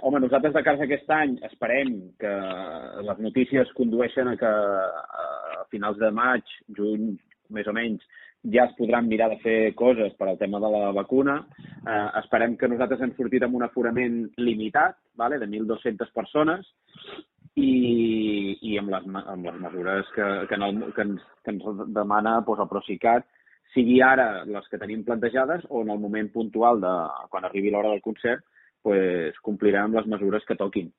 Home, nosaltres de cara a aquest any esperem que les notícies condueixen a que a finals de maig, juny, més o menys, ja es podran mirar de fer coses per al tema de la vacuna. Esperem que nosaltres hem sortit amb un aforament limitat, vale, de 1.200 persones, i amb les mesures que ens demana doncs, el Procicat, sigui ara les que tenim plantejades o en el moment puntual de quan arribi l'hora del concert, pues, complirem amb les mesures que toquin.